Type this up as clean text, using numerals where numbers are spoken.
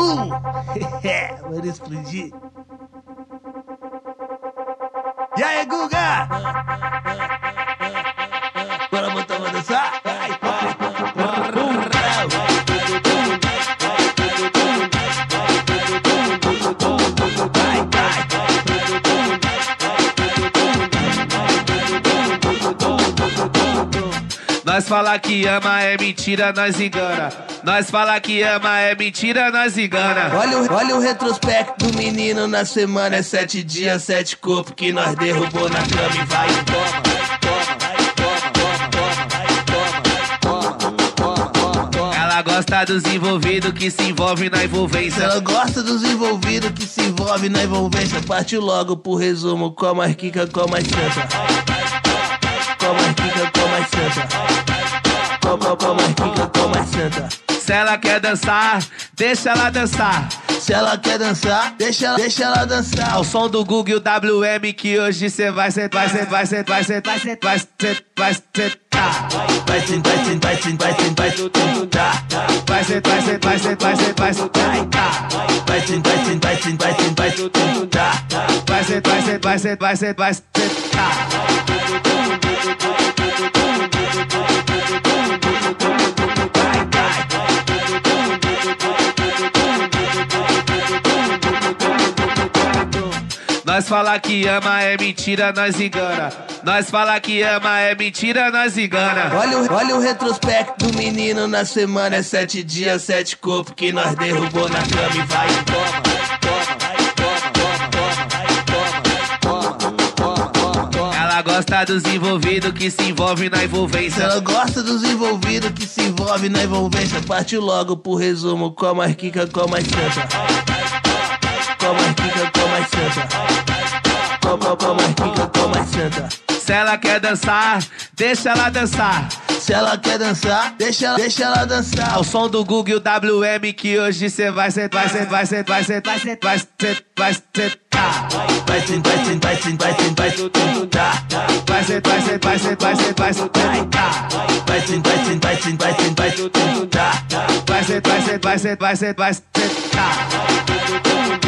Mano, explodir. E aí, Guga? Bora botar pra dançar? Nós fala que ama é mentira, nós engana. Nós fala que ama é mentira, nós engana. Olha o retrospecto do menino na semana. É 7 dias, 7 corpos que nós derrubou na cama e vai e toma. Ela gosta dos envolvidos que se envolve na envolvência. Ela gosta dos envolvidos que se envolve na envolvência. Partiu logo pro resumo, com a marquica, com a mais santa. Com a marquica, com a mais santa. Com a marquica, com a mais santa. Se ela quer dançar, deixa ela dançar. Se ela quer dançar, deixa ela dançar. Ao som do Google e o WM que hoje cê vai sentar, vai sentar. Vai sentar. Vai sentar. Vai sentar. Vai sentar. Nós fala que ama é mentira, nós engana. Nós fala que ama é mentira, nós engana. Olha o retrospecto do menino na semana. É 7 dias, 7 corpos que nós derrubou na cama e vai e toma. Ela gosta dos envolvidos que se envolve na envolvência. Ela gosta dos envolvidos que se envolve na envolvência. Partiu logo pro resumo, com a marquica, com a mais santa. Com a marquica, com a mais santa. Com a marquica, com a mais santa. Se ela quer dançar, deixa ela dançar. Se ela quer dançar, deixa ela dançar. Ao som do Google e o WM que hoje cê vai sentar, vai sentar. Vai sentar. Vai sentar.